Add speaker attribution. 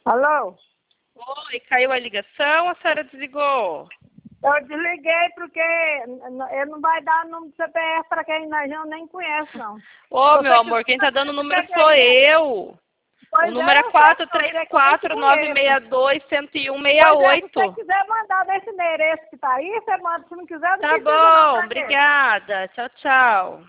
Speaker 1: Alô?
Speaker 2: Oi, caiu a ligação ou a senhora desligou?
Speaker 1: Eu desliguei porque ele não vai dar número de CPF para quem nós nem conhece, não.
Speaker 2: Ô, meu
Speaker 1: Você
Speaker 2: amor, quem tá dando o número
Speaker 1: que
Speaker 2: sou eu. O
Speaker 1: Pois
Speaker 2: número é
Speaker 1: eu sei, eu queria que eu nem te conheço.
Speaker 2: 434-962-10168.
Speaker 1: Pois é, se você quiser mandar desse endereço que tá aí, você manda. Se não quiser, não
Speaker 2: Tá
Speaker 1: precisa não,
Speaker 2: bom,
Speaker 1: pra quê?
Speaker 2: obrigada. Tchau, tchau.